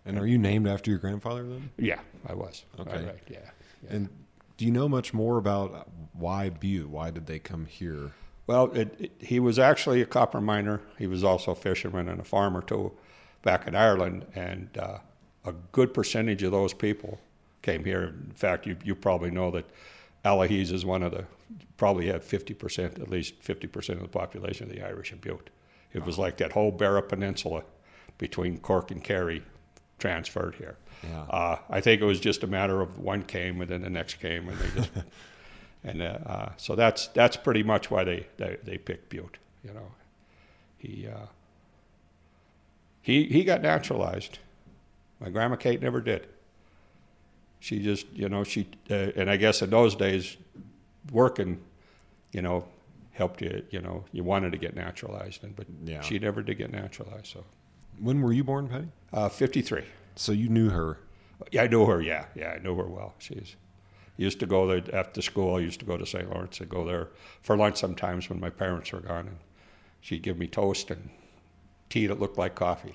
And are you named after your grandfather then? Yeah, I was. Okay. Right, yeah. And do you know much more about why Butte? Why did they come here? Well, he was actually a copper miner. He was also a fisherman and a farmer too back in Ireland. And a good percentage of those people came here. In fact, you probably know that Allihies is probably had 50%, at least 50% of the population of the Irish in Butte. It was like that whole Beara Peninsula between Cork and Kerry transferred here. Yeah. I think it was just a matter of one came and then the next came, and they just so that's pretty much why they picked Butte. You know, he got naturalized. My grandma Kate never did. She just, and I guess in those days, working, helped you. You wanted to get naturalized, but Yeah. she never did get naturalized. So, When were you born, Patty? 53. So you knew her. Yeah, I knew her. Yeah, I knew her well. She's used to go there after school. I used to go to St. Lawrence. I'd go there for lunch sometimes when my parents were gone, and she'd give me toast and tea that looked like coffee.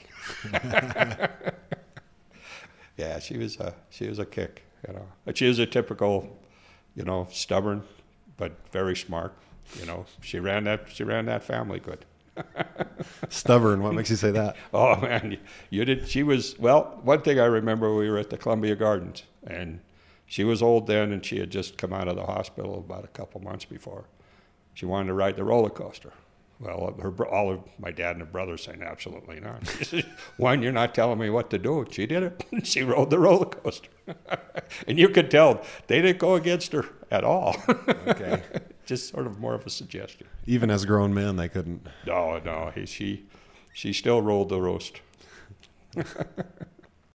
Yeah, she was a kick, But she was a typical, stubborn, but very smart. She ran that family good. Stubborn. What makes you say that? Oh man, you did. She was, well, one thing I remember, we were at the Columbia Gardens, and she was old then, and she had just come out of the hospital about a couple months before. She wanted to ride the roller coaster. Well, all of my dad and her brother saying absolutely not. She said, "One, you're not telling me what to do." She did it. She rode the roller coaster, and you could tell they didn't go against her at all. Okay. Just sort of more of a suggestion. Even as grown men, they couldn't. No, she still rolled the roast.